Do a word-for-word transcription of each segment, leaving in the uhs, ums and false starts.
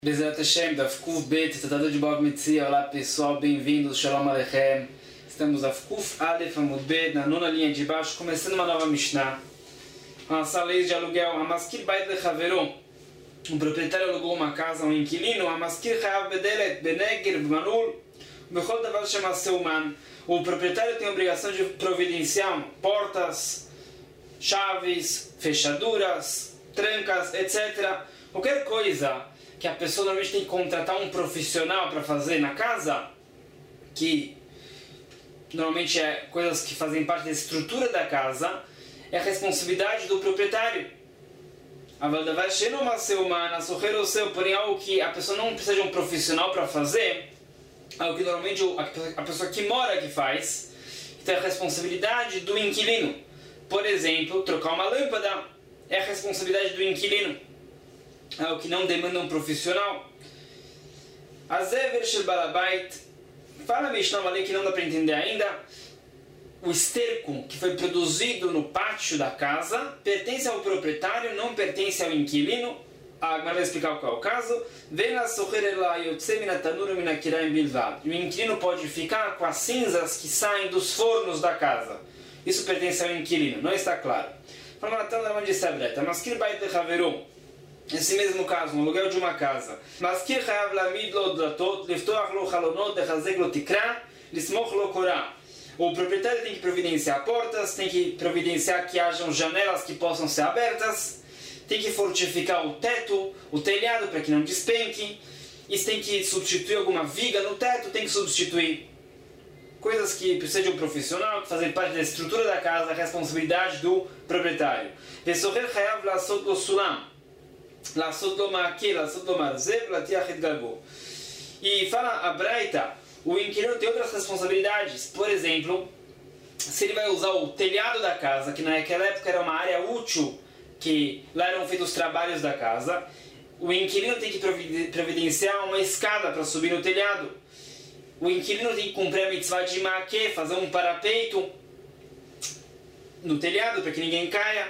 Bezerra Hashem, da Fkuf Bet, tratado de Bob Metzia. Olá pessoal, bem-vindos, Shalom Aleichem. Estamos a Fkuf Aleph Amud Bet, na nona linha de baixo, começando uma nova Mishnah. A nossa lei de aluguel, a Maskir Bait Lechaveró. Um proprietário alugou uma casa a um inquilino, a Maskir Chayav Bedelet, Beneger, Bemanul, Bechol Davar Shemaseu Man. O proprietário tem a obrigação de providenciar portas, chaves, fechaduras, trancas, etcétera. Qualquer coisa que a pessoa normalmente tem que contratar um profissional para fazer na casa, que normalmente é coisas que fazem parte da estrutura da casa, é a responsabilidade do proprietário. Porém, algo que a pessoa não precisa de um profissional para fazer, algo que normalmente a pessoa que mora aqui faz, então é a responsabilidade do inquilino. Por exemplo, trocar uma lâmpada é a responsabilidade do inquilino, algo que não demanda um profissional. Azever shel balabait, fala a Mishnah, uma lei que não dá para entender ainda. O esterco que foi produzido no pátio da casa pertence ao proprietário, não pertence ao inquilino. Agora vai explicar qual é o caso. O inquilino pode ficar com as cinzas que saem dos fornos da casa. Isso pertence ao inquilino, não está claro. Nesse mesmo caso, um aluguel de uma casa. O proprietário tem que providenciar portas, tem que providenciar que hajam janelas que possam ser abertas, tem que fortificar o teto, o telhado para que não despenque, e tem que substituir alguma viga no teto, tem que substituir coisas que precisam de um profissional, que fazem parte da estrutura da casa, a responsabilidade do proprietário. E fala a Braita, o inquilino tem outras responsabilidades. Por exemplo, se ele vai usar o telhado da casa, que naquela época era uma área útil, que lá eram feitos os trabalhos da casa, o inquilino tem que providenciar uma escada para subir no telhado. O inquilino tem que cumprir a mitzvah de maquê, fazer um parapeito no telhado para que ninguém caia.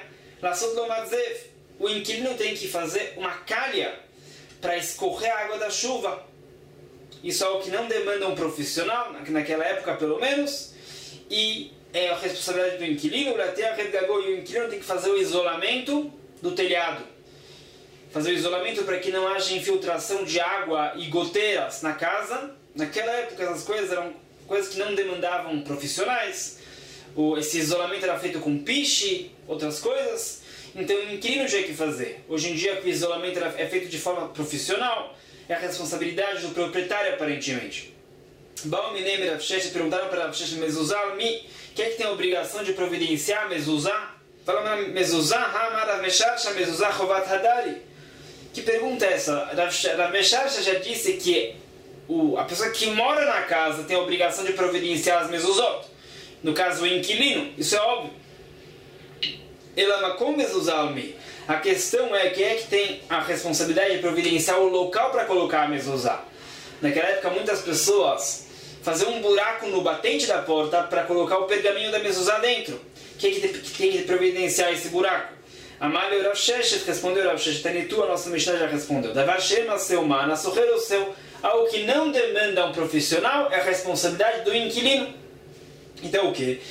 O inquilino tem que fazer uma calha para escorrer a água da chuva. Isso é algo que não demanda um profissional, naquela época pelo menos, e é a responsabilidade do inquilino. E o inquilino tem que fazer o isolamento do telhado. Fazer o isolamento para que não haja infiltração de água e goteiras na casa. Naquela época essas coisas eram coisas que não demandavam profissionais. Esse isolamento era feito com piche, outras coisas. Então o inquilino tinha que fazer. Hoje em dia, que o isolamento é feito de forma profissional, é a responsabilidade do proprietário, aparentemente. Perguntaram para Rav Sheshet Mezuzah, quem é que tem a obrigação de providenciar Mezuzah? Fala Mezuzah, Rav Mesharsha Mezuzah Chovat Hadari. Que pergunta é essa? Rav Mesharsha já disse que o, a pessoa que mora na casa tem a obrigação de providenciar as Mezuzot. No caso, o inquilino, isso é óbvio. A questão é quem é que tem a responsabilidade de providenciar o local para colocar a mezuzá. Naquela época, muitas pessoas faziam um buraco no batente da porta para colocar o pergaminho da mezuzá dentro. Quem é que tem que providenciar esse buraco? Amalio Rav Sheshet respondeu, Rav Sheshet Tanitu, a nossa Mishnah já respondeu. Davar shema seu mana, socher o seu. Algo que não demanda um profissional é a responsabilidade do inquilino. Então o que?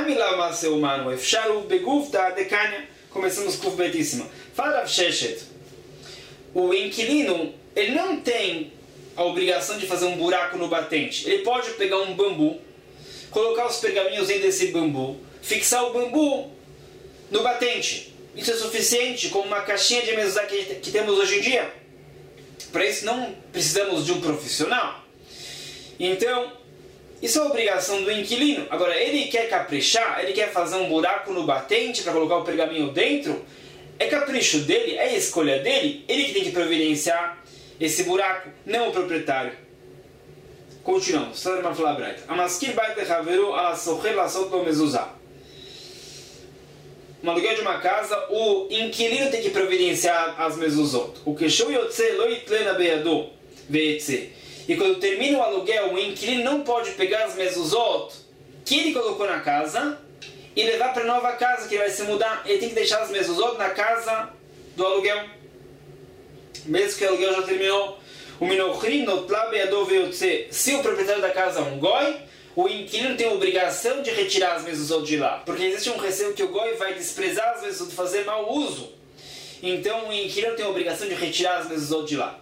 Começamos com o betíssima. Fala Rav Sheshet, o inquilino ele não tem a obrigação de fazer um buraco no batente. Ele pode pegar um bambu, colocar os pergaminhos dentro desse bambu, fixar o bambu no batente. Isso é suficiente, como uma caixinha de mezuzá que, que temos hoje em dia. Para isso não precisamos de um profissional. Então isso é a obrigação do inquilino. Agora, ele quer caprichar, ele quer fazer um buraco no batente para colocar o pergaminho dentro, é capricho dele, é escolha dele, ele que tem que providenciar esse buraco, não o proprietário. Continuamos. Um aluguel de uma casa, o inquilino tem que providenciar as mezuzot. O que show yotze lo yitlena beyado ve'etze. E quando termina o aluguel, o inquilino não pode pegar as mezuzot que ele colocou na casa e levar para a nova casa que ele vai se mudar. Ele tem que deixar as mezuzot na casa do aluguel. mesmo que o aluguel já terminou. O minochrim notla be'yado ve'yotze. Se o proprietário da casa é um goi, o inquilino tem a obrigação de retirar as mezuzot de lá. Porque existe um receio que o goi vai desprezar as mezuzot, fazer mau uso. Então o inquilino tem a obrigação de retirar as mezuzot de lá.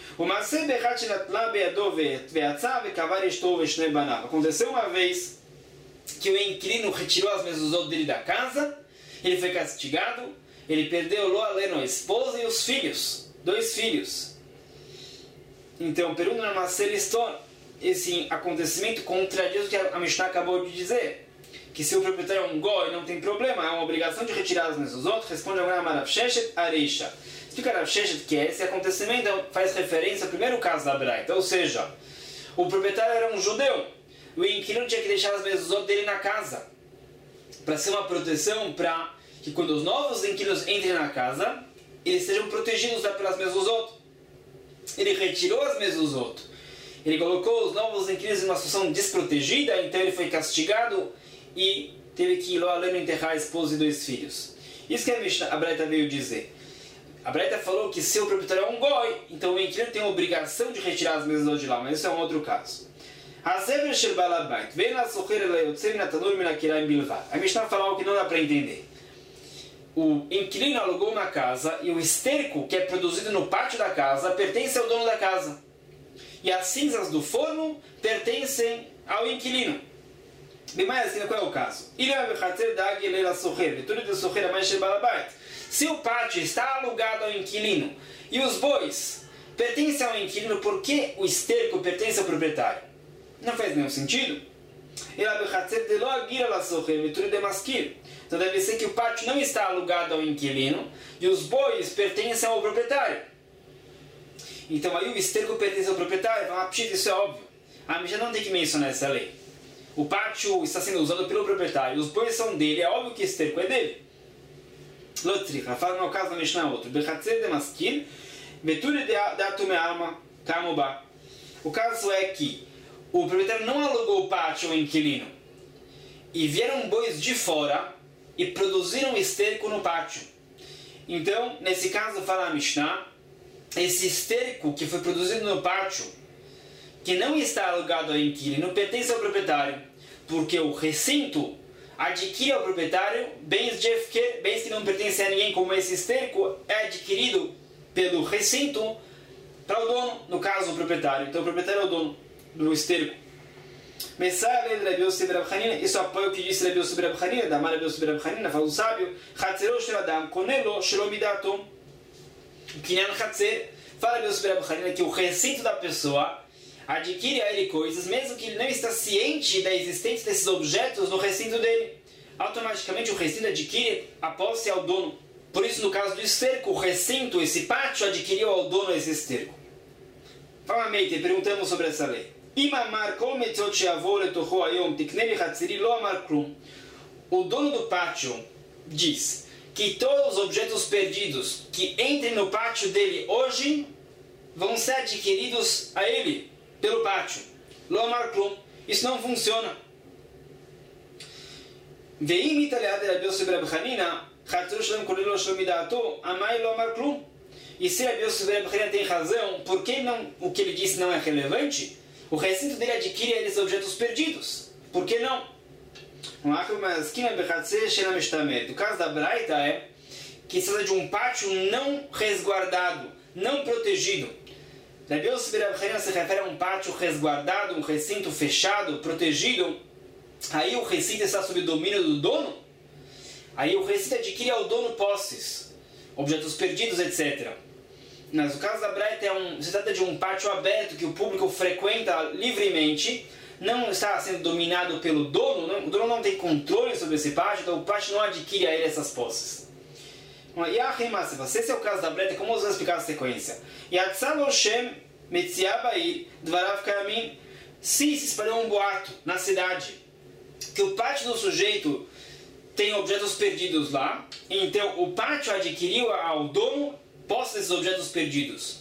Aconteceu uma vez que o inquilino retirou as mezuzot dele da casa, ele foi castigado, ele perdeu lo aleno, a esposa e os filhos, dois filhos. Então, pergunta na Maceliston, esse acontecimento contradiz o que a Mishnah acabou de dizer, que se o proprietário é um goi, não tem problema, é uma obrigação de retirar as mezuzot. Responde agora a Rav Sheshet Areisha. Explica Rav Sheshet que esse acontecimento faz referência ao primeiro caso da Braita, ou seja, o proprietário era um judeu, o inquilino tinha que deixar as mezuzot dele na casa, para ser uma proteção, para que quando os novos inquilinos entrem na casa, eles sejam protegidos pelas mezuzot. Ele retirou as mezuzot, ele colocou os novos inquilinos em uma situação desprotegida, então ele foi castigado e teve que ir lá além enterrar a esposa e dois filhos. Isso que a, Mishnah, a Braita veio dizer. A Braita falou que se o proprietário é um goi, então o inquilino tem a obrigação de retirar as mezuzot de lá, mas isso é um outro caso. A Mishnah fala algo que não dá para entender. O inquilino alugou uma casa e o esterco que é produzido no pátio da casa pertence ao dono da casa. E as cinzas do forno pertencem ao inquilino. Bem mais assim, qual é o caso? Se o pátio está alugado ao inquilino e os bois pertencem ao inquilino, por que o esterco pertence ao proprietário? Não faz nenhum sentido. Então deve ser que o pátio não está alugado ao inquilino e os bois pertencem ao proprietário. Então aí o esterco pertence ao proprietário. Então, isso é óbvio. A Mishnah não tem que mencionar essa lei. O pátio está sendo usado pelo proprietário, os bois são dele, é óbvio que o esterco é dele. Lotzricha, fala no caso da Mishnah outro. O caso é que o proprietário não alugou o pátio ao inquilino e vieram bois de fora e produziram esterco no pátio. Então, nesse caso, fala a Mishnah, esse esterco que foi produzido no pátio, que não está alugado ao inquilino, pertence ao proprietário, porque o recinto adquire ao proprietário bens de efker, bens que não pertencem a ninguém, como esse esterco é adquirido pelo recinto para o dono, no caso o proprietário. Então o proprietário é o dono do esterco. Isso apoia o que disse Rabi Yossi ben Rabi Hanina, da Mara Rabi Yossi ben Rabi Hanina, fala o sábio, Chatzero shel Adam konelo shelo midato. Kinyan Chatzer, fala Rabi Yossi ben Rabi Hanina que o recinto da pessoa adquire a ele coisas, mesmo que ele não está ciente da existência desses objetos no recinto dele. Automaticamente o recinto adquire a posse ao dono. Por isso, no caso do esterco, o recinto, esse pátio, adquiriu ao dono esse esterco. Fala Meite, perguntamos sobre essa lei. O dono do pátio diz que todos os objetos perdidos que entrem no pátio dele hoje vão ser adquiridos a ele pelo pátio. Lo amar klum. Isso não funciona. Veim italiado Rabi Yossi ben Rabi Hanina, Chatzero shel Adam konelo shelo midato, amai lo amar klum. E se Rabi Yossi ben Rabi Hanina tem razão, por que não, o que ele disse não é relevante? O recinto dele adquire esses objetos perdidos. Por que não? O caso da Braita é que se trata de um pátio não resguardado, não protegido. Rabi Yossi ben Rabi Hanina se refere a um pátio resguardado, um recinto fechado, protegido. Aí o recinto está sob o domínio do dono. Aí o recinto adquire ao dono posses, objetos perdidos, etcétera. Mas o caso da Braita é um, se trata de um pátio aberto que o público frequenta livremente, não está sendo dominado pelo dono, não, o dono não tem controle sobre esse pátio, então o pátio não adquire a ele essas posses. E a rima, se esse é o caso da Braita, como vamos explicar a sequência? Se se espalhou um boato na cidade que o pátio do sujeito tem objetos perdidos lá, então o pátio adquiriu ao dono posse desses objetos perdidos.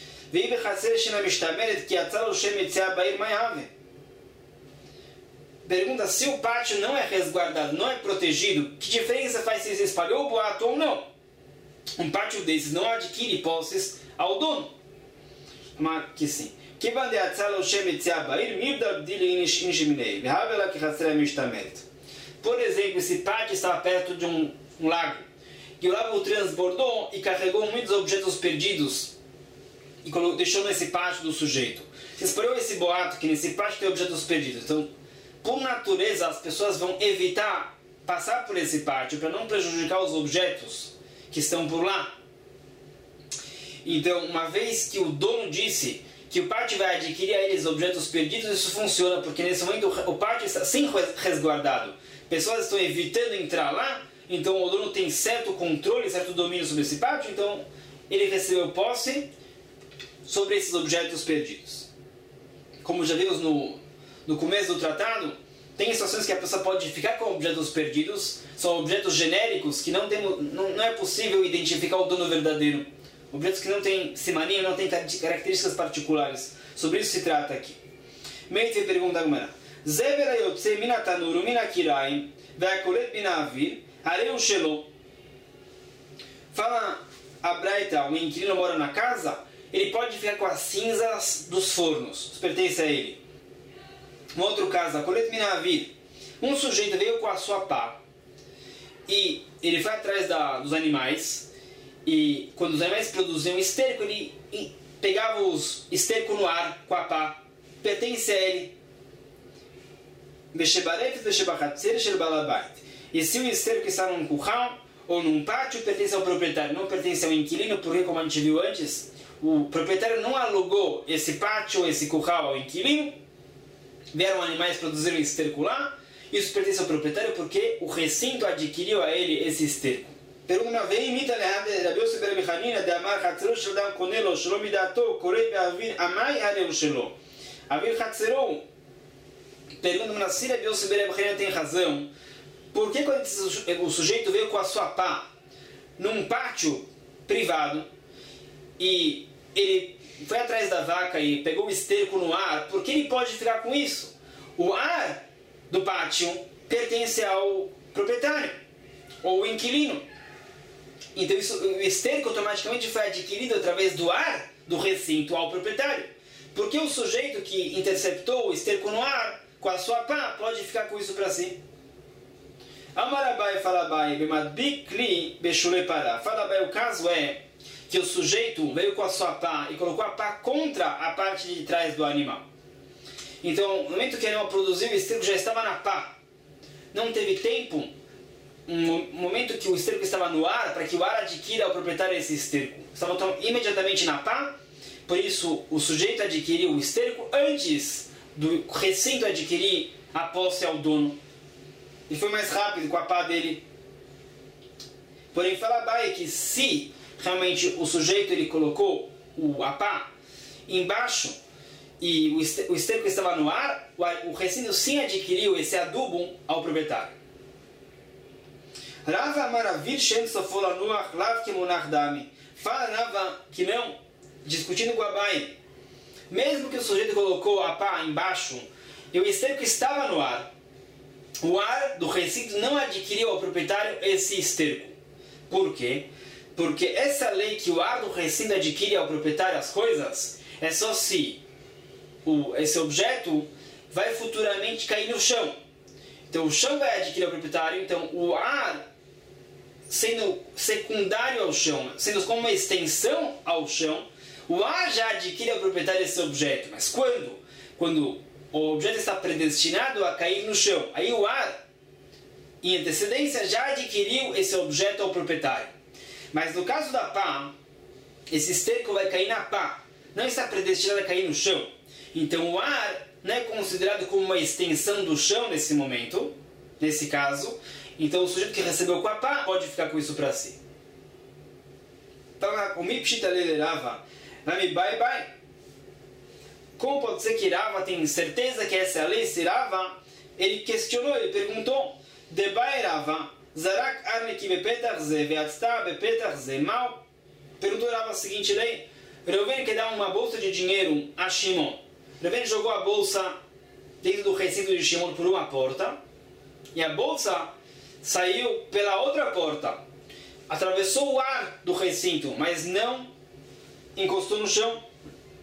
Pergunta, se o pátio não é resguardado, não é protegido, que diferença faz se se espalhou o boato ou não? Um pátio desses não adquire posses ao dono. Mas que sim. Por exemplo, esse pátio estava perto de um, um lago. E o lago transbordou e carregou muitos objetos perdidos e colocou, deixou nesse pátio do sujeito. Se espalhou esse boato que nesse pátio tem objetos perdidos. Então, por natureza, as pessoas vão evitar passar por esse pátio para não prejudicar os objetos que estão por lá. Então, uma vez que o dono disse que o pátio vai adquirir a eles objetos perdidos, isso funciona, porque nesse momento o pátio está sem resguardado. Pessoas estão evitando entrar lá, então o dono tem certo controle, certo domínio sobre esse pátio, então ele recebeu posse sobre esses objetos perdidos. Como já vimos no, no começo do tratado, tem situações que a pessoa pode ficar com objetos perdidos, são objetos genéricos que não, tem, não, não é possível identificar o dono verdadeiro. Objetos que não têm simanim, não têm características particulares. Sobre isso se trata aqui. Meite pergunta agora. Zever ayotze mina tanuru mina kiraim ve'akolet mina avir areu shelo. Fala a Braita, o inquilino mora na casa, ele pode ficar com as cinzas dos fornos. Isso pertence a ele. Um outro caso, akolet mina avir. Um sujeito veio com a sua pá e ele foi atrás da, dos animais. E quando os animais produziam esterco, ele pegava os esterco no ar com a pá. Pertence a ele. E se o esterco está num curral ou num pátio, pertence ao proprietário, não pertence ao inquilino, porque, como a gente viu antes, o proprietário não alugou esse pátio ou esse curral ao inquilino. Vieram animais produzir esterco lá. Isso pertence ao proprietário porque o recinto adquiriu a ele esse esterco. Pergunta, vem imita Rabi Yossi ben Rabi Hanina de amar Hatzero shel Adam konelo shelo midato korei be'avir amai areu shelo. Avir Hatzero. Pergunta, mas se Rabi Yossi ben Rabi Hanina tem razão, por que quando o sujeito veio com a sua pá num pátio privado e ele foi atrás da vaca e pegou o esterco no ar, por que ele pode ficar com isso? O ar do pátio pertence ao proprietário ou inquilino. Então isso, o esterco automaticamente foi adquirido através do ar do recinto ao proprietário. Porque o sujeito que interceptou o esterco no ar com a sua pá pode ficar com isso para si. Amarabai falabai bemadbikli beshule para. Falabai, o caso é que o sujeito veio com a sua pá e colocou a pá contra a parte de trás do animal. Então, no momento que o animal produziu, o esterco já estava na pá. Não teve tempo, um momento que o esterco estava no ar, para que o ar adquira ao proprietário esse esterco. Estava então, imediatamente na pá, por isso o sujeito adquiriu o esterco antes do recinto adquirir a posse ao dono. E foi mais rápido com a pá dele. Porém, fala Abai que se realmente o sujeito ele colocou o, a pá embaixo e o esterco estava no ar, o recinto sim adquiriu esse adubo ao proprietário. Rava Maravir Shem Sofola Nuach Lav Kemunach Dami. Fala Rava que não, discutindo com Abai, mesmo que o sujeito colocou a pá embaixo e o esterco estava no ar, o ar do recinto não adquiriu ao proprietário esse esterco. Por quê? Porque essa lei que o ar do recinto adquire ao proprietário as coisas é só se o, esse objeto vai futuramente cair no chão. Então o chão vai adquirir ao proprietário, então o ar sendo secundário ao chão, sendo como uma extensão ao chão, o ar já adquire ao proprietário esse objeto. Mas quando? Quando o objeto está predestinado a cair no chão, aí o ar, em antecedência, já adquiriu esse objeto ao proprietário. Mas no caso da pá, esse esterco vai cair na pá, não está predestinado a cair no chão. Então o ar não é considerado como uma extensão do chão nesse momento, nesse caso. Então o sujeito que recebeu com a pá pode ficar com isso para si. Então o Mipshita Lelerava, Nami Bai Bai. Como pode ser que Rava tem certeza que essa é a lei? Se Rava, ele questionou, ele perguntou, Debai Rava, Zarak Arneki Bepetach Ze, Veatzta Bepetach Ze, Mal. Perguntou Rava a seguinte lei, Reuven quer dar uma bolsa de dinheiro a Shimon. Reuven jogou a bolsa dentro do recinto de Shimon por uma porta, e a bolsa saiu pela outra porta. Atravessou o ar do recinto, mas não encostou no chão.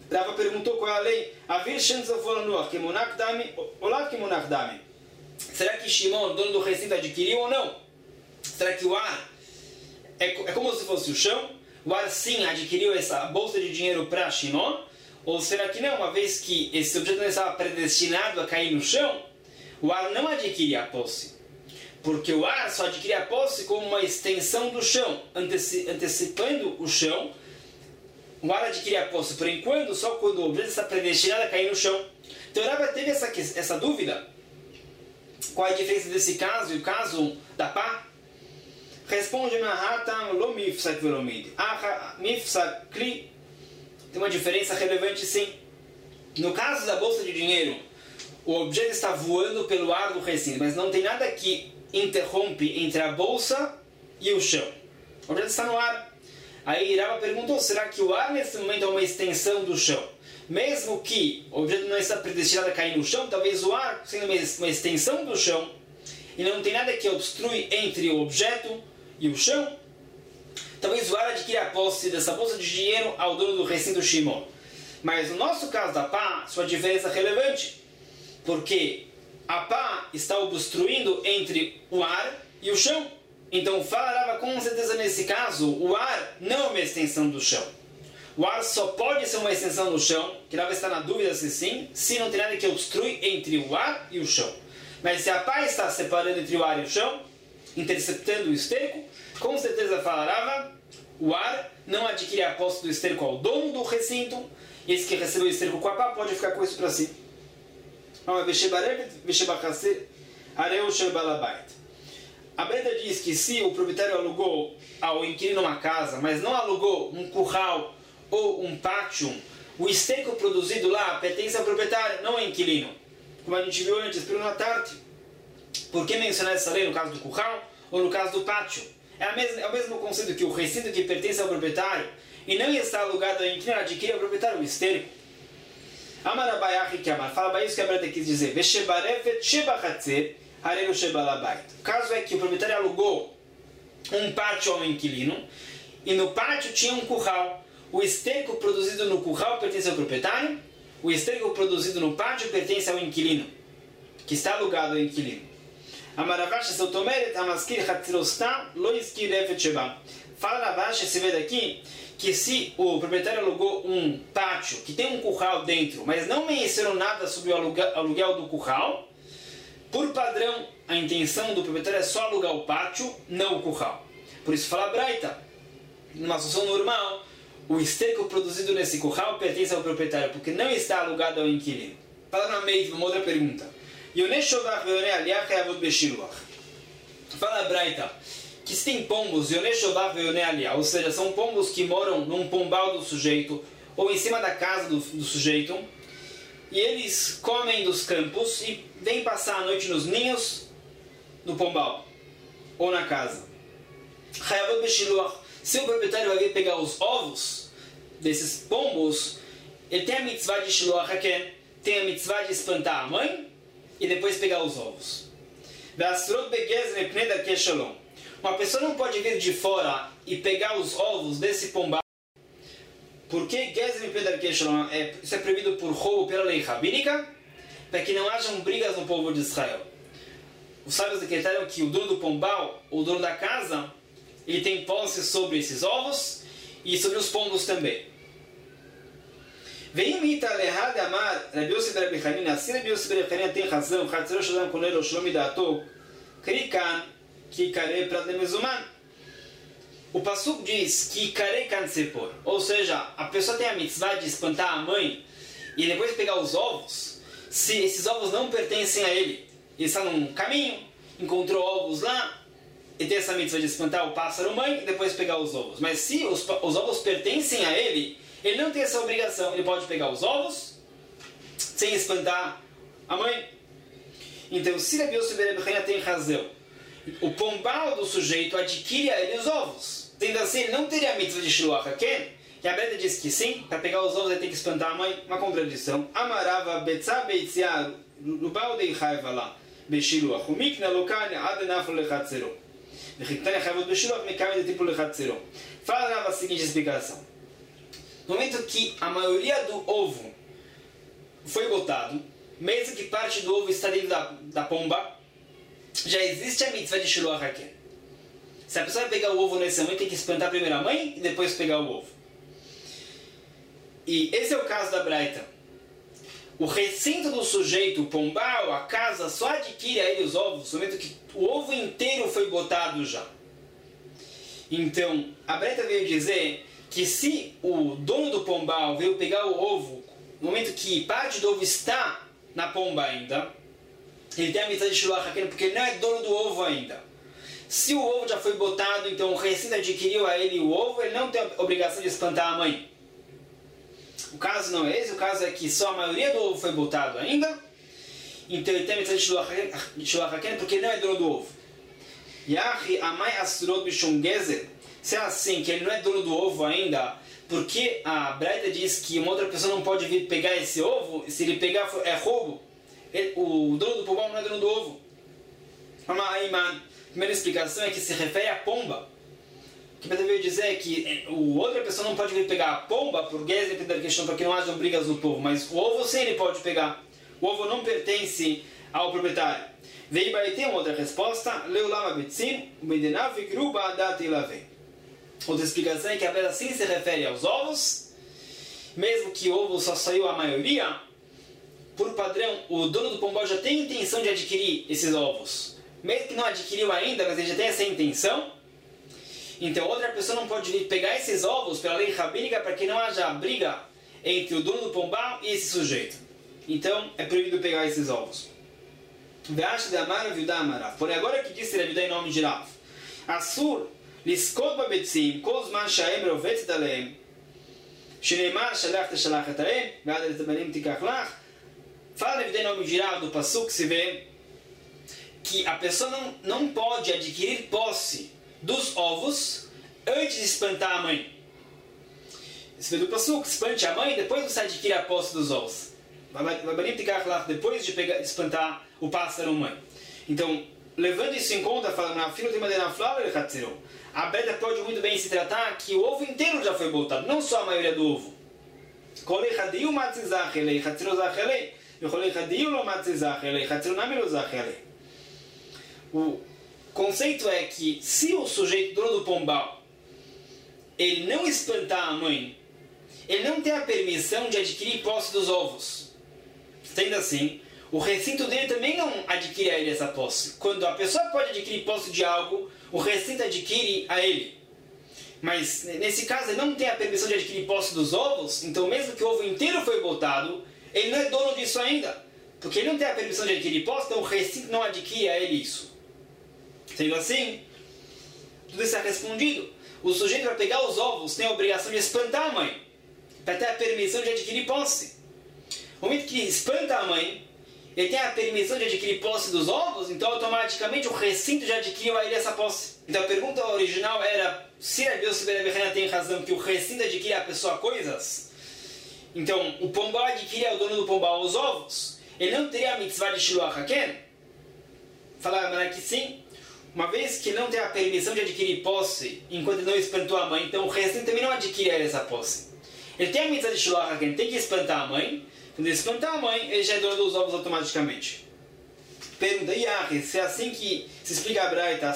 Rava perguntou qual é a lei. Avir Shenzofolanua, Kemonach Dami, Olav Kemonach Dami. Será que Shimon, dono do recinto, adquiriu ou não? Será que o ar é, é como se fosse o chão? O ar sim adquiriu essa bolsa de dinheiro para Shimon? Ou será que não? Uma vez que esse objeto não estava predestinado a cair no chão, o ar não adquire a posse. Porque o ar só adquire a posse como uma extensão do chão, anteci antecipando o chão. O ar adquire a posse por enquanto só quando o objeto está predestinado a cair no chão. Então Rava teve essa, essa dúvida. Qual é a diferença desse caso e o caso da pá? Responde Mahatam lo mifsak velomid. Ah, mifsak kli. Tem uma diferença relevante sim. No caso da bolsa de dinheiro, o objeto está voando pelo ar do recinto, mas não tem nada que interrompe entre a bolsa e o chão. O objeto está no ar. Aí Rava perguntou, será que o ar nesse momento é uma extensão do chão? Mesmo que o objeto não está predestinado a cair no chão, talvez o ar, sendo uma extensão do chão, e não tem nada que obstrui entre o objeto e o chão, talvez o ar adquira a posse dessa bolsa de dinheiro ao dono do recinto Shimon. Mas no nosso caso da pá, sua diferença é relevante, porque a pá está obstruindo entre o ar e o chão. Então fala Rava com certeza nesse caso, o ar não é uma extensão do chão. O ar só pode ser uma extensão do chão, que Rava está na dúvida se sim, se não tem nada que obstrui entre o ar e o chão. Mas se a pá está separando entre o ar e o chão, interceptando o esterco, com certeza fala Rava, o ar não adquire a posse do esterco ao dono do recinto, e esse que recebeu o esterco com a pá pode ficar com isso para si. A Breta diz que se o proprietário alugou ao inquilino uma casa, mas não alugou um curral ou um pátio, o esterco produzido lá pertence ao proprietário, não ao inquilino. Como a gente viu antes, pelo na tarde. Por que mencionar essa lei no caso do curral ou no caso do pátio? É, a mesma, é o mesmo conceito que o recinto que pertence ao proprietário e não está alugado ao inquilino, adquire ao proprietário o esterco. Amarabayachi que amar. Fala para isso que a Breta quis dizer. O caso é que o proprietário alugou um pátio ao inquilino e no pátio tinha um curral. O esterco produzido no curral pertence ao proprietário, o esterco produzido no pátio pertence ao inquilino, que está alugado ao inquilino. Amaravashi Sotomeret Amaskir Hatzirostam Lo Iskir Efet Sheba. Fala Ravashi, se vê daqui, que se o proprietário alugou um pátio que tem um curral dentro, mas não mencionou nada sobre o aluguel do curral, por padrão, a intenção do proprietário é só alugar o pátio, não o curral. Por isso fala Braita, numa situação normal, o esterco produzido nesse curral pertence ao proprietário, porque não está alugado ao inquilino. Fala na meio, uma outra pergunta. Fala Braita, que se tem pombos, ou seja, são pombos que moram num pombal do sujeito, ou em cima da casa do, do sujeito, e eles comem dos campos e vêm passar a noite nos ninhos, no pombal, ou na casa. Se o proprietário vai vir pegar os ovos desses pombos, ele tem a mitzvah de shiluach haken, tem a mitzvah de espantar a mãe e depois pegar os ovos. Uma pessoa não pode vir de fora e pegar os ovos desse pombal. Por que é, isso é proibido por roubo pela lei rabínica? Para que não hajam brigas no povo de Israel. Os sábios decretaram que o dono do pombal, o dono da casa, ele tem posse sobre esses ovos e sobre os pombos também. Vem mita lehad amar Rabi Yossi Rabi Hanina, se Rabi Yossi Rabi Hanina tem razão, Hatzero Shalom Konelo Shalom Idato, Krikan, que kare prat lemezuman. O Pasuk diz que kare kan sepor, ou seja, a pessoa tem a mitzvah de espantar a mãe e depois pegar os ovos, se esses ovos não pertencem a ele. Ele está num caminho, encontrou ovos lá, e tem essa mitzvah de espantar o pássaro mãe e depois pegar os ovos. Mas se os, os ovos pertencem a ele, ele não tem essa obrigação. Ele pode pegar os ovos sem espantar a mãe. Então, se Rabi Yossi Berebechaina tem razão, o pombal do sujeito adquire a ele os ovos. Sendo assim, ele não teria a mitzvah de Shiluach Haken. E a Breta diz que sim, para pegar os ovos ele tem que espantar a mãe. Uma contradição. Amarava Betzah Beitziar Lubal Dei Chaiva lá Beshiluach Umikna Lokanya Adenafro Lechatzero Fala a seguinte explicação. no momento que a maioria do ovo foi botado, mesmo que parte do ovo está dentro da, da pomba, já existe a mitzvah de Shiluach Haken. Se a pessoa vai pegar o ovo nesse momento, tem que espantar primeiro a mãe e depois pegar o ovo. E esse é o caso da Braita. O recinto do sujeito, o pombal, a casa, só adquire a ele os ovos no momento que o ovo inteiro foi botado já. Então, a Braita veio dizer que se o dono do pombal veio pegar o ovo no momento que parte do ovo está na pomba ainda, ele tem a mitzvah de Shiluach Haken porque ele não é dono do ovo ainda. Se o ovo já foi botado, então o recinto adquiriu a ele o ovo, ele não tem a obrigação de espantar a mãe. O caso não é esse, o caso é que só a maioria do ovo foi botado ainda, então ele tem a mitzvah de Shiluach Haken porque ele não é dono do ovo. Yahi amai asrot bishum gezer. Se é assim, que ele não é dono do ovo ainda, porque a Braita diz que uma outra pessoa não pode vir pegar esse ovo, se ele pegar é roubo, ele, o dono do pombal não é dono do ovo. A primeira explicação é que se refere à pomba. O que a Braita veio dizer é que o outra pessoa não pode vir pegar a pomba por gezer da questão para que não haja brigas no povo, mas o ovo sim ele pode pegar. O ovo não pertence ao proprietário. Veio para ter uma outra resposta. Leulama betzim, umedenav vigruba dati lavei. Outra explicação é que a Braita sim se refere aos ovos, mesmo que o ovo só saiu a maioria, por padrão, o dono do pombal já tem intenção de adquirir esses ovos. Mesmo que não adquiriu ainda, mas ele já tem essa intenção, então outra pessoa não pode vir pegar esses ovos pela lei rabínica para que não haja briga entre o dono do pombal e esse sujeito. Então é proibido pegar esses ovos. Porém, agora que disse Rav Yudá em nome de Rav, Assur לזכות בביצים כל זמן שהאם רובצת עליהם שנאמר שלח תשלח את האם ועד את הבנים תיקח לך. Fala na evidência nome geral do Pasuk, se vê que a pessoa não, não pode adquirir posse dos ovos antes de espantar a mãe. Se vê do Pasuk, espante a mãe e depois você adquire a posse dos ovos. Depois de pegar, espantar o pássaro mãe. Então, levando isso em conta, falando na fila de madeira flávia, ele catzerou. A Braita pode muito bem se tratar que o ovo inteiro já foi botado, não só a maioria do ovo. O conceito é que se o sujeito dono do pombal ele não espantar a mãe, ele não tem a permissão de adquirir posse dos ovos. Sendo assim, o recinto dele também não adquire a ele essa posse. Quando a pessoa pode adquirir posse de algo, o recinto adquire a ele. Mas nesse caso ele não tem a permissão de adquirir posse dos ovos, então mesmo que o ovo inteiro foi botado, ele não é dono disso ainda. Porque ele não tem a permissão de adquirir posse, então o recinto não adquire a ele isso. Sendo assim, tudo isso é respondido. O sujeito para pegar os ovos tem a obrigação de espantar a mãe, para ter a permissão de adquirir posse. No momento que espanta a mãe, ele tem a permissão de adquirir posse dos ovos, então automaticamente o recinto já adquiriu a ele essa posse. Então a pergunta original era se a Deus tem razão que o recinto adquire a pessoa coisas. Então o pombal adquire ao dono do pombal os ovos. Ele não teria a mitzvah de Shiluach Haken? Falaram que sim. Uma vez que não tem a permissão de adquirir posse enquanto não espantou a mãe, então o recinto também não adquire a ele essa posse. Ele tem a mitzvah de Shiluach Haken, tem que espantar a mãe. Quando ele espantar a mãe, ele já é dono dos ovos automaticamente. Pergunta, Yahi, se é assim que se explica a Braita,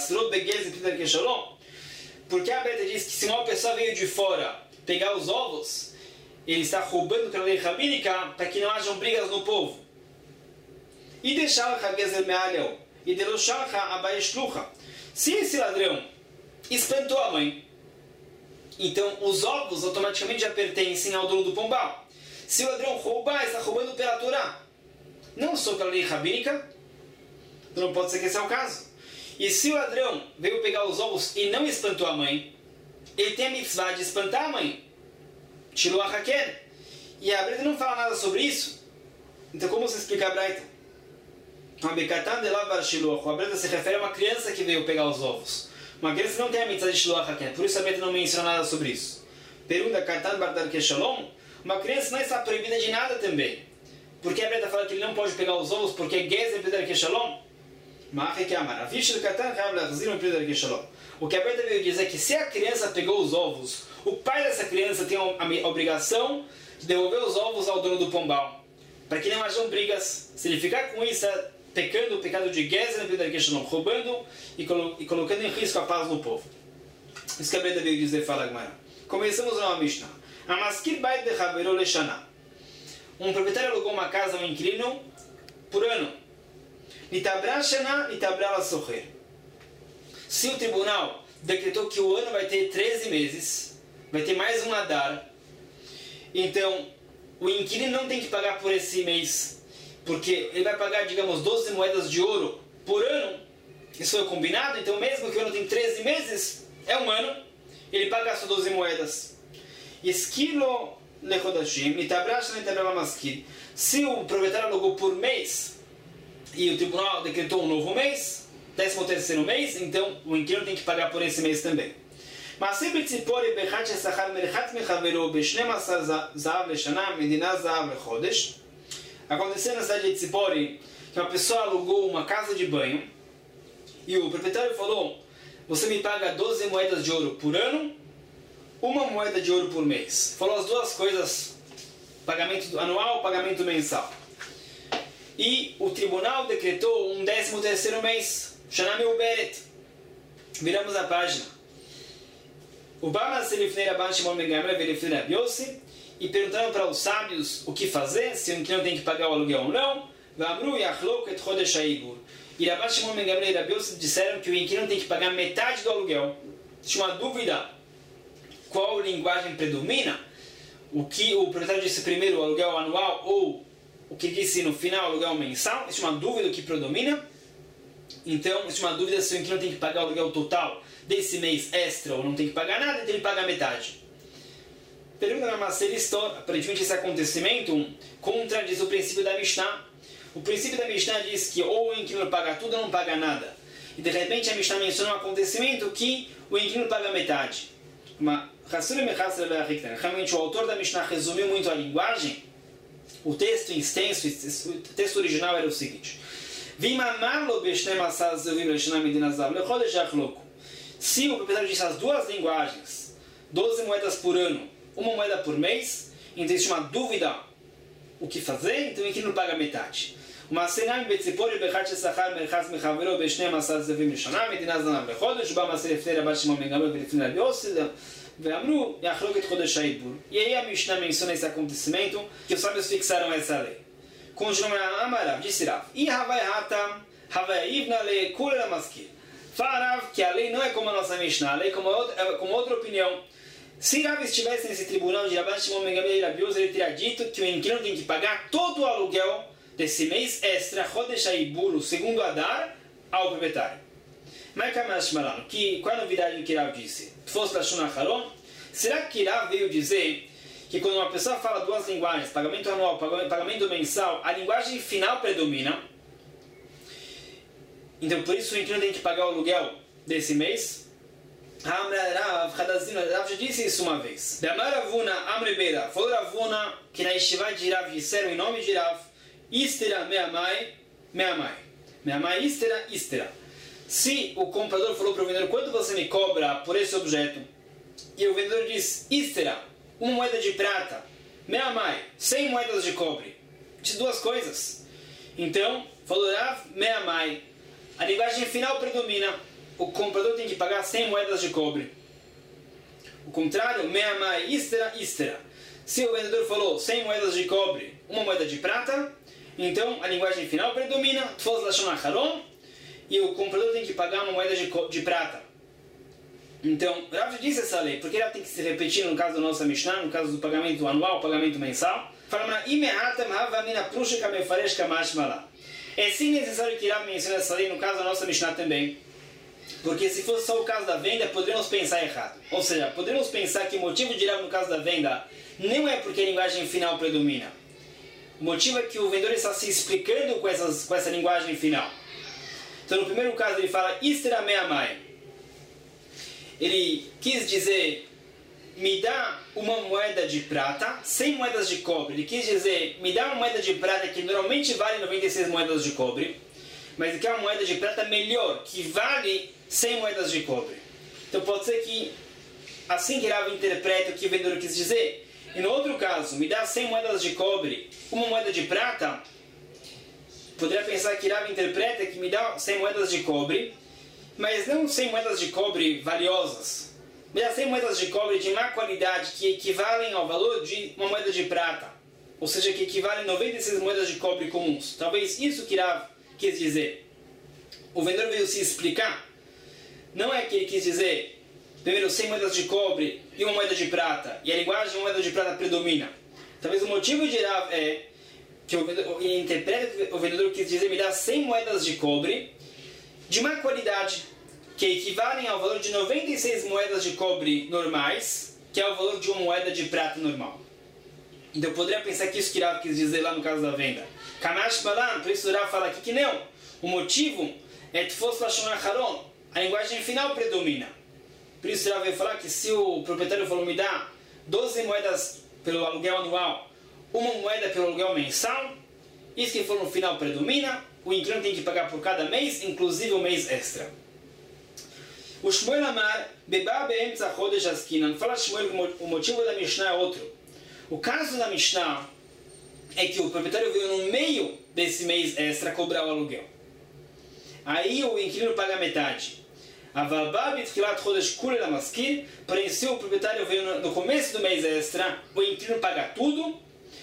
porque a Braita diz que se uma pessoa veio de fora pegar os ovos, ele está roubando pela lei rabínica para que não hajam brigas no povo. E deixar e se esse ladrão espantou a mãe, então os ovos automaticamente já pertencem ao dono do pombal. Se o ladrão roubar, está roubando pela Torá, não só pela lei rabínica, então não pode ser que esse é o caso. E se o ladrão veio pegar os ovos e não espantou a mãe, ele tem a mitzvah de espantar a mãe, Shiluach Haken. E a Braita não fala nada sobre isso. Então como você explica a Braita? A Braita se refere a uma criança que veio pegar os ovos. Uma criança não tem a mitzvah de Shiluach Haken, por isso a Braita não menciona nada sobre isso. Pergunta, Katan Bardar Keshalom, uma criança não está proibida de nada também. Porque a Braita fala que ele não pode pegar os ovos porque é Gezer Pedar Keshalom. O que a Braita veio dizer é que se a criança pegou os ovos, o pai dessa criança tem a obrigação de devolver os ovos ao dono do pombal, para que não hajam brigas. Se ele ficar com isso, está pecando o pecado de Gezer, roubando e, colo e colocando em risco a paz do povo. Isso que a Breda veio dizer, fala Gemara. Começamos na Mishnah. Amaskir bait de Havero leshana. Um proprietário alugou uma casa a um inquilino por ano. Nitabra shana, nitabra la socher. Se o tribunal decretou que o ano vai ter treze meses, vai ter mais um Adar, então o inquilino não tem que pagar por esse mês, porque ele vai pagar, digamos, doze moedas de ouro por ano. Isso foi combinado, então mesmo que o ano tem treze meses, é um ano, ele paga só doze moedas. Esquilo lechodashim, nitabrash nitabra maskil. Se o proprietário alugou por mês e o tribunal decretou um novo mês, décimo terceiro mês, então o inquilino tem que pagar por esse mês também. Mas sempre tzipori bechat shesachar merchat mechaveru b'shnem asar zahav leshana medina zahav lechodesh. Aconteceu na cidade de Tzipori que uma pessoa alugou uma casa de banho e o proprietário falou: você me paga doze moedas de ouro por ano, uma moeda de ouro por mês. Falou as duas coisas, pagamento anual, pagamento mensal. E o tribunal decretou um décimo terceiro mês. Shanami Uberet. Viramos a página. O Bama Selifnei Rabban Shimon Ben Gamliel Velifnei Rabi Yossi, e perguntaram para os sábios o que fazer, se o inquilino tem que pagar o aluguel ou não. Vamru Yachlok et Chodesh Haibur. E Rabban Shimon Ben Gamliel e Rabi Yossi disseram que o inquilino tem que pagar metade do aluguel. Tinha uma dúvida qual linguagem predomina, o que o proprietário disse primeiro, o aluguel anual, ou o que disse no final, o aluguel mensal. Existe uma dúvida o que predomina. Então, existe uma dúvida se o inquilino tem que pagar o aluguel total desse mês extra ou não tem que pagar nada, então ele paga a metade. Pergunta na Maser História, aparentemente esse acontecimento contradiz o princípio da Mishnah. O princípio da Mishnah diz que ou o inquilino paga tudo ou não paga nada. E de repente a Mishnah menciona um acontecimento que o inquilino paga metade. Uma, realmente o autor da Mishnah resumiu muito a linguagem. O texto extenso, o texto original era o seguinte: se o proprietário disse as duas linguagens, doze moedas por ano, uma moeda por mês, então existe uma dúvida o que fazer, então o inquilino paga metade. Uma senam betzipori bechat shesachar merchas mechaveru b'shnei masar zevim lishana medina zanav lechodesh ba masar lifnei Rabban Shimon Ben Gamliel velifnei Rabi Yossi ve'amru yachlok et chodesh haibur. E aí a Mishnah menciona esse acontecimento que os sábios fixaram essa lei. Continua Amarav, disse Rav, e Havai Hatam Havai Ivna le Kula Maskir. Fala Rav que a lei não é como a nossa Mishnah, a lei é como outra, como outra opinião. Se Rav estivesse nesse tribunal de Rabban Shimon Ben Gamliel e Rabi Yossi, ele teria dito que o inquilino tem que pagar todo o aluguel desse mês extra, Chodesh Haibur, o segundo Adar, ao proprietário. Mas que, qual é a novidade do que Rav disse? Fosse Lashon Acharon? Será que Rav veio dizer que quando uma pessoa fala duas linguagens, pagamento anual, pagamento mensal, a linguagem final predomina? Então por isso o inquilino tem que pagar o aluguel desse mês? Rav já disse isso uma vez. Falou Ravuna que na Yeshiva de Rav disseram em nome de Rav: Istera meamai, meamai. Meamai istera, istera. Se o comprador falou para o vendedor: quanto você me cobra por esse objeto? E o vendedor diz: Istera, uma moeda de prata. Meamai, cem moedas de cobre. Diz duas coisas. Então, falou Rav, meamai. A linguagem final predomina. O comprador tem que pagar cem moedas de cobre. O contrário, meamai, istera, istera. Se o vendedor falou cem moedas de cobre, uma moeda de prata, então a linguagem final predomina, Tfos Lashon Acharon, e o comprador tem que pagar uma moeda de, de prata. Então, Rav disse essa lei, porque ela tem que se repetir no caso da nossa Mishnah, no caso do pagamento anual, pagamento mensal. É sim necessário que Rav mencione essa lei no caso da nossa Mishnah também. Porque se fosse só o caso da venda, poderíamos pensar errado. Ou seja, poderíamos pensar que o motivo de Rav no caso da venda não é porque a linguagem final predomina. O motivo é que o vendedor está se explicando com, essas, com essa linguagem final. Então no primeiro caso ele fala Istera meamai. Ele quis dizer: me dá uma moeda de prata, cem moedas de cobre. Ele quis dizer: me dá uma moeda de prata que normalmente vale noventa e seis moedas de cobre, mas ele quer uma moeda de prata melhor, que vale cem moedas de cobre. Então pode ser que assim que Rav interpreta o que o vendedor quis dizer. E no outro caso, me dá cem moedas de cobre, uma moeda de prata, poderia pensar que Rav interpreta que me dá cem moedas de cobre, mas não cem moedas de cobre valiosas. Me dá cem moedas de cobre de má qualidade que equivalem ao valor de uma moeda de prata. Ou seja, que equivalem a noventa e seis moedas de cobre comuns. Talvez isso que Rav quis dizer. O vendedor veio se explicar. Não é que ele quis dizer, primeiro, cem moedas de cobre e uma moeda de prata. E a linguagem de uma moeda de prata predomina. Talvez o motivo de Rav é que o vendedor, ele interpreta que o vendedor quis dizer, me dá cem moedas de cobre de má qualidade, que equivalem ao valor de noventa e seis moedas de cobre normais, que é o valor de uma moeda de prata normal. Então eu poderia pensar que isso que Rav quis dizer lá no caso da venda. Kamash Malan, por isso Rav fala aqui que não. O motivo é Tfos Lashon Acharon, a linguagem final predomina. Por isso Rav vai falar que se o proprietário falou me dá doze moedas pelo aluguel anual, uma moeda pelo aluguel mensal, isso que for no final predomina, o inquilino tem que pagar por cada mês, inclusive o mês extra. O Shmuel Amar, Beba Be'emtza Chodesh Askinan, fala Shmuel que o motivo da Mishnah é outro. O caso da Mishnah é que o proprietário veio no meio desse mês extra cobrar o aluguel. Aí o inquilino paga metade. Porém, se o proprietário veio no começo do mês extra, o inquilino paga tudo.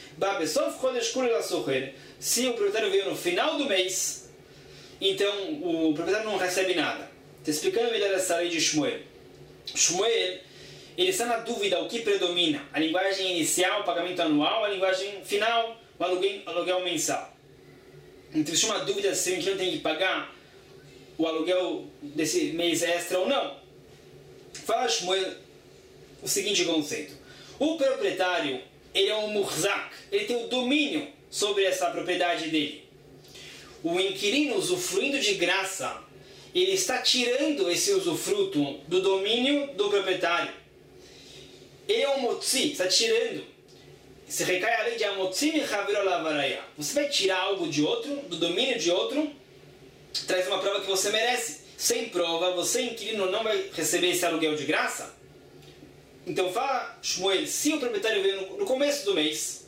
Se o proprietário veio no final do mês, então o proprietário não recebe nada. Estou explicando melhor essa lei de Shmuel. Shmuel, ele está na dúvida o que predomina. A linguagem inicial, o pagamento anual, a linguagem final, o aluguel, aluguel mensal. Então existe uma dúvida se o inquilino tem que pagar o aluguel desse mês extra ou não. Fala Shmuel o seguinte conceito. O proprietário, ele é um murzak, ele tem o domínio sobre essa propriedade dele. O inquilino, usufruindo de graça, ele está tirando esse usufruto do domínio do proprietário. Ele é um motzi, está tirando. Se recai a lei de amotzi mechaviro lavaraya. Você vai tirar algo de outro, do domínio de outro, traz uma prova que você merece. Sem prova, você, inquilino, não vai receber esse aluguel de graça? Então fala, Shmuel, se o proprietário veio no, no começo do mês,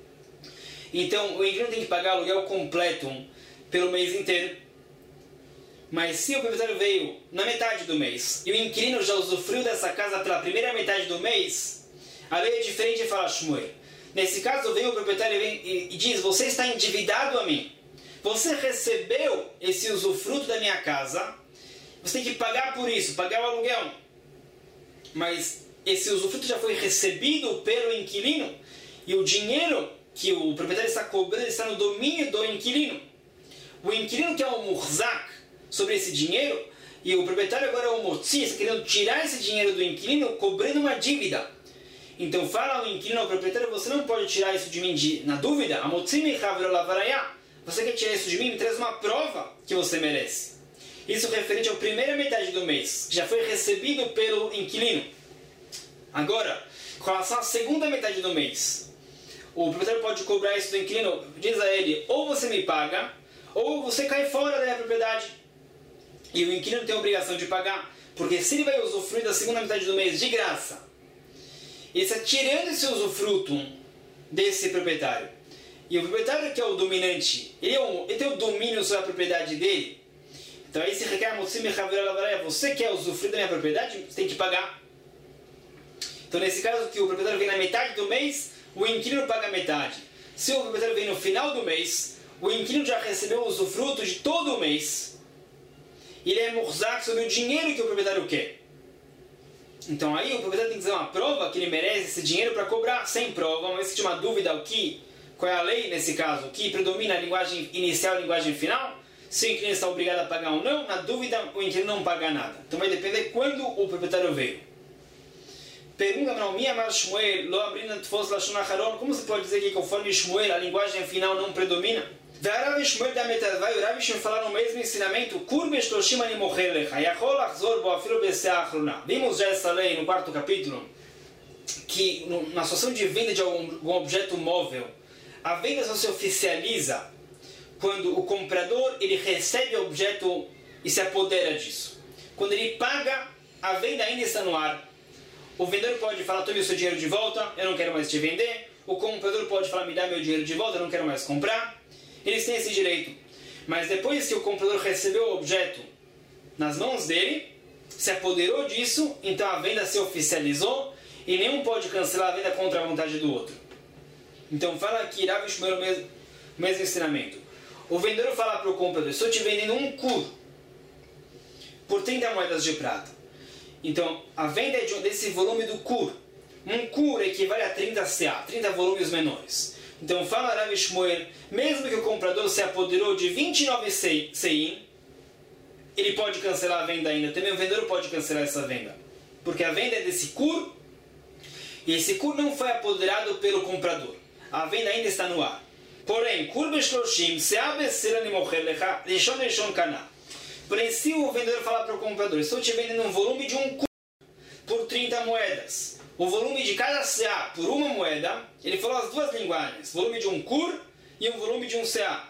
então o inquilino tem que pagar aluguel completo pelo mês inteiro. Mas se o proprietário veio na metade do mês e o inquilino já usufruiu dessa casa pela primeira metade do mês, a lei é diferente e fala Shmuel. Nesse caso veio o proprietário e, e diz, você está endividado a mim. Você recebeu esse usufruto da minha casa, você tem que pagar por isso, pagar o aluguel. Mas esse usufruto já foi recebido pelo inquilino e o dinheiro que o proprietário está cobrando está no domínio do inquilino. O inquilino que é o murzak sobre esse dinheiro e o proprietário agora é o motzi, está querendo tirar esse dinheiro do inquilino cobrando uma dívida. Então fala ao inquilino, ao proprietário, você não pode tirar isso de mim de, na dúvida. A motzi mechaviro lavaraya. Você quer tirar isso de mim? Me traz uma prova que você merece. Isso referente à primeira metade do mês, que já foi recebido pelo inquilino. Agora, com relação à segunda metade do mês, o proprietário pode cobrar isso do inquilino, diz a ele, ou você me paga, ou você cai fora da minha propriedade. E o inquilino tem a obrigação de pagar, porque se ele vai usufruir da segunda metade do mês de graça, ele está tirando esse usufruto desse proprietário. E o proprietário que é o dominante, ele, é um, ele tem o domínio sobre a propriedade dele. Então aí se requer você quer usufruir da minha propriedade, você tem que pagar. Então nesse caso que o proprietário vem na metade do mês, o inquilino paga metade. Se o proprietário vem no final do mês, o inquilino já recebeu o usufruto de todo o mês. E ele é murzak sobre o dinheiro que o proprietário quer. Então aí o proprietário tem que dizer uma prova que ele merece esse dinheiro para cobrar. Sem prova, mas se tiver uma dúvida o que, qual é a lei nesse caso, o que predomina a linguagem inicial e a linguagem final, se o inquilino está obrigado a pagar ou não, na dúvida o inquilino não paga nada. Então vai depender quando o proprietário veio. Pergunta para mim, Amar Shmuel, Lo abrindo Tfos Lashon Acharon, como você pode dizer que conforme Shmuel a linguagem final não predomina? Rav Shmuel da Metavai, o Rav Shmuel fala no mesmo ensinamento, Kurbe Shloshim ani mocher lecha, Yachol achzor bo afilo beseah achrona. Vimos já essa lei no quarto capítulo, que na situação de venda de algum objeto móvel, a venda só se oficializa quando o comprador ele recebe o objeto e se apodera disso. Quando ele paga, a venda ainda está no ar. O vendedor pode falar, tome o seu dinheiro de volta, eu não quero mais te vender. O comprador pode falar, me dá meu dinheiro de volta, eu não quero mais comprar. Eles têm esse direito. Mas depois que o comprador recebeu o objeto nas mãos dele, se apoderou disso, então a venda se oficializou e nenhum pode cancelar a venda contra a vontade do outro. Então fala aqui, Rav Shmuel, o mesmo, mesmo ensinamento. O vendedor fala para o comprador, estou te vendendo um kur por trinta moedas de prata. Então a venda é de, desse volume do kur. Um kur equivale a trinta C A, trinta volumes menores. Então fala Rav Shmuel, mesmo que o comprador se apoderou de vinte e nove seim, ele pode cancelar a venda ainda. Também o vendedor pode cancelar essa venda. Porque a venda é desse kur, e esse kur não foi apoderado pelo comprador. A venda ainda está no ar. Porém, kur beshloshim, se abesera nimocher lecha, lishon lishon kana. Porém, se o vendedor falar para o comprador, estou te vendendo um volume de um kur por trinta moedas, o volume de cada C A por uma moeda, ele falou as duas linguagens, volume de um kur e um volume de um C A.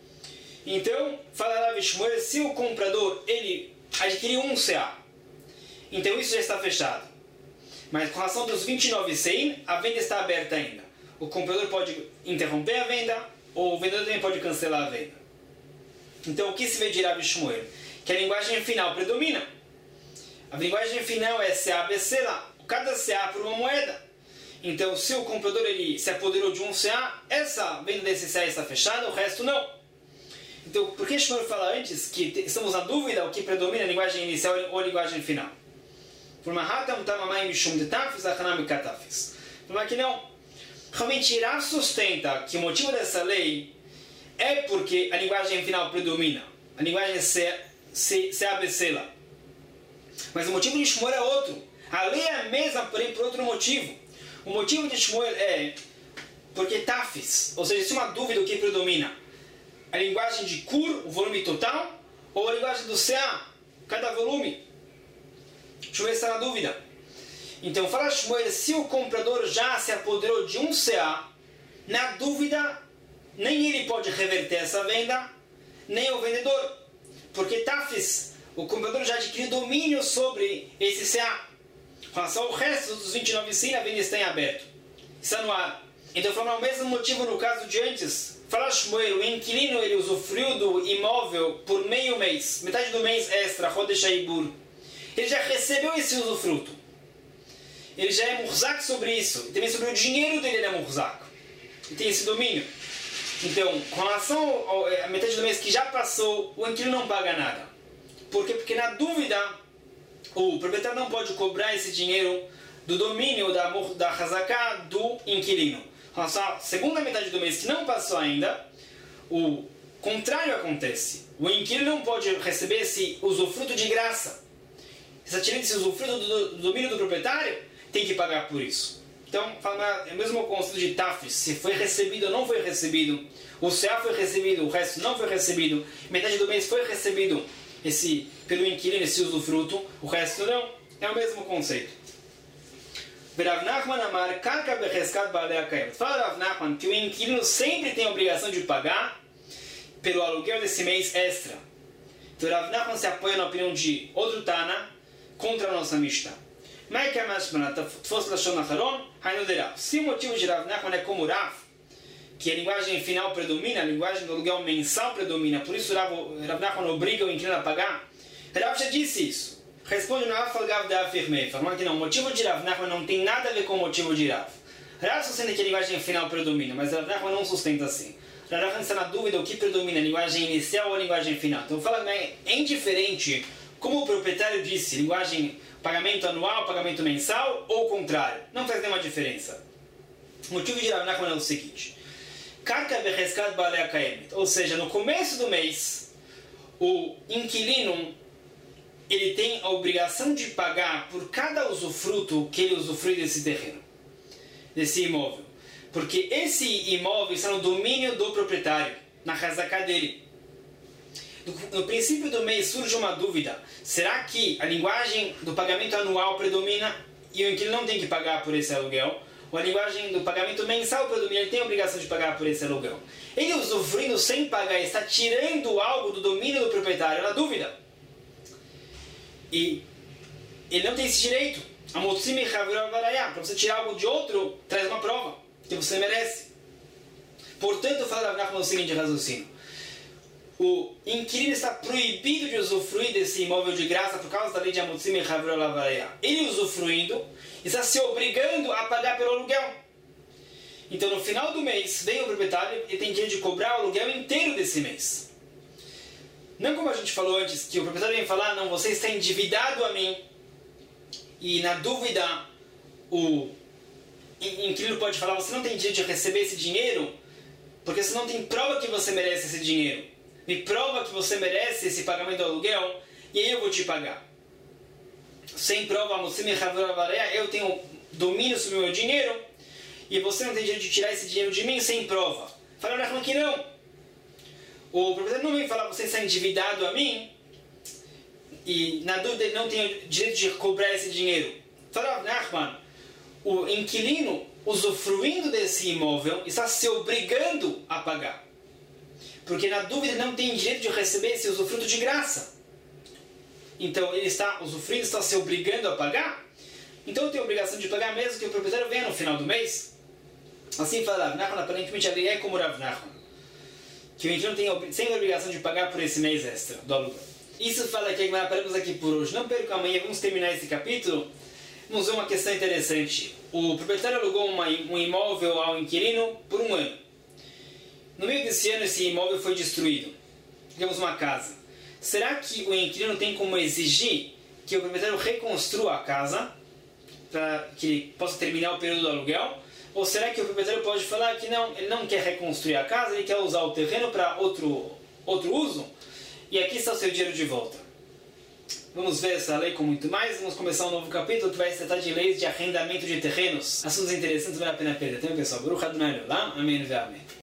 Então, fala Rav Shmuel, se o comprador ele adquiriu um C A, então isso já está fechado. Mas com relação dos vinte e nove seim, a venda está aberta ainda. O comprador pode interromper a venda, ou o vendedor também pode cancelar a venda. Então, o que se vê de Rav Shmuel? Que a linguagem final predomina. A linguagem final é C A B C lá. Cada C A por uma moeda. Então, se o comprador ele se apoderou de um C A, essa venda desse C A está fechada, o resto não. Então, por que Shmuel fala antes que estamos na dúvida o que predomina, a linguagem inicial ou a linguagem final? Por uma rata, um tamamai mishum de tafis, achanam katafis. Por que não? Realmente, Rav sustenta que o motivo dessa lei é porque a linguagem final predomina. A linguagem C A B C lá. Mas o motivo de Shmuel é outro. A lei é a mesma, porém por outro motivo. O motivo de Shmuel é porque tafis, ou seja, se uma dúvida o que predomina, a linguagem de kur, o volume total, ou a linguagem do C A, cada volume. Shmuel está na dúvida. Então fala Shmuel, se o comprador já se apoderou de um C A, na dúvida, nem ele pode reverter essa venda, nem o vendedor. Porque tafis, o comprador já adquiriu domínio sobre esse C A. Com relação ao resto dos vinte e nove seim, a venda está em aberto. Está no ar. Então, falando o mesmo motivo no caso de antes. Fala Shmuel, o inquilino ele usufruiu do imóvel por meio mês. Metade do mês extra, Rodesh Haibur. Ele já recebeu esse usufruto. Ele já é murzak sobre isso. E também sobre o dinheiro dele ele é murzak. Ele tem esse domínio. Então, com relação à metade do mês que já passou, o inquilino não paga nada. Por quê? Porque na dúvida, o proprietário não pode cobrar esse dinheiro do domínio da, da Hazaká do inquilino. A segunda metade do mês que não passou ainda, o contrário acontece. O inquilino não pode receber esse usufruto de graça. Se está tirando esse usufruto do, do domínio do proprietário, tem que pagar por isso. Então, é o mesmo conceito de tafis. Se foi recebido ou não foi recebido, o C A foi recebido, o resto não foi recebido, metade do mês foi recebido esse, pelo inquilino esse usufruto, o resto não, é o mesmo conceito. Rav Nachman amar karka becheskat baalei hakayamot. Fala Rav Nachman que o inquilino sempre tem a obrigação de pagar pelo aluguel desse mês extra. Então Rav Nachman se apoia na opinião de outro Tana contra a nossa Mishnah. Se o motivo de Rav Nachman é como Rav, que a linguagem final predomina, a linguagem do aluguel mensal predomina, por isso Rav, Rav Nachman obriga o inquilino a pagar, Rav já disse isso. Responde no Rav Falgav da afirmei, falando que não, o motivo de Rav Nachman não tem nada a ver com o motivo de Rav. Rav sustenta que a linguagem final predomina, mas Rav Nachman não sustenta assim. Rav Nachman está na dúvida o que predomina, a linguagem inicial ou a linguagem final. Então fala que é indiferente, como o proprietário disse, linguagem pagamento anual, pagamento mensal ou o contrário. Não faz nenhuma diferença. O motivo de Rav Nachman é o seguinte. Karka becheskat baalei hakayamot. Ou seja, no começo do mês, o inquilino ele tem a obrigação de pagar por cada usufruto que ele usufrui desse terreno, desse imóvel. Porque esse imóvel está no domínio do proprietário, na Hazaká dele. No, no princípio do mês surge uma dúvida. Será que a linguagem do pagamento anual predomina e o inquilino não tem que pagar por esse aluguel? Ou a linguagem do pagamento mensal predomina, ele tem a obrigação de pagar por esse aluguel? Ele usufruindo sem pagar, está tirando algo do domínio do proprietário, na dúvida. E ele não tem esse direito. Para você tirar algo de outro, traz uma prova que você merece. Portanto, fala Rav Nachman o seguinte raciocínio: o inquilino está proibido de usufruir desse imóvel de graça por causa da lei de Amotzim e Chavur Lavaraya. Ele usufruindo está se obrigando a pagar pelo aluguel. Então, no final do mês, vem o proprietário e tem direito de cobrar o aluguel inteiro desse mês. Não como a gente falou antes, que o proprietário vem falar: não, você está endividado a mim. E na dúvida, o inquilino pode falar: você não tem direito de receber esse dinheiro, porque você não tem prova que você merece esse dinheiro. Me prova que você merece esse pagamento do aluguel, e aí eu vou te pagar. Sem prova, eu tenho domínio sobre o meu dinheiro, e você não tem direito de tirar esse dinheiro de mim sem prova. Fala que não. O proprietário não vem falar: você está endividado a mim, e na dúvida ele não tem o direito de cobrar esse dinheiro. Fala Nachman, o inquilino usufruindo desse imóvel está se obrigando a pagar, porque na dúvida ele não tem direito de receber esse usufruto de graça. Então ele está usufruindo, está se obrigando a pagar. Então eu tenho a obrigação de pagar mesmo que o proprietário venha no final do mês. Assim fala Rav Nachman, aparentemente ele é como Rav Nachman, que o inquilino tem sem obrigação de pagar por esse mês extra do aluguel. Isso fala que nós paramos aqui por hoje. Não perca amanhã, vamos terminar esse capítulo. Vamos ver uma questão interessante. O proprietário alugou uma, um imóvel ao inquilino por um ano. No meio desse ano, esse imóvel foi destruído. Temos uma casa. Será que o inquilino tem como exigir que o proprietário reconstrua a casa para que ele possa terminar o período do aluguel? Ou será que o proprietário pode falar que não, ele não quer reconstruir a casa, ele quer usar o terreno para outro, outro uso? E aqui está o seu dinheiro de volta. Vamos ver essa lei com muito mais. Vamos começar um novo capítulo que vai se tratar de leis de arrendamento de terrenos. Assuntos interessantes, vale a pena perder tempo, pessoal. Baruch Adonai Leolam. Amém ve amém.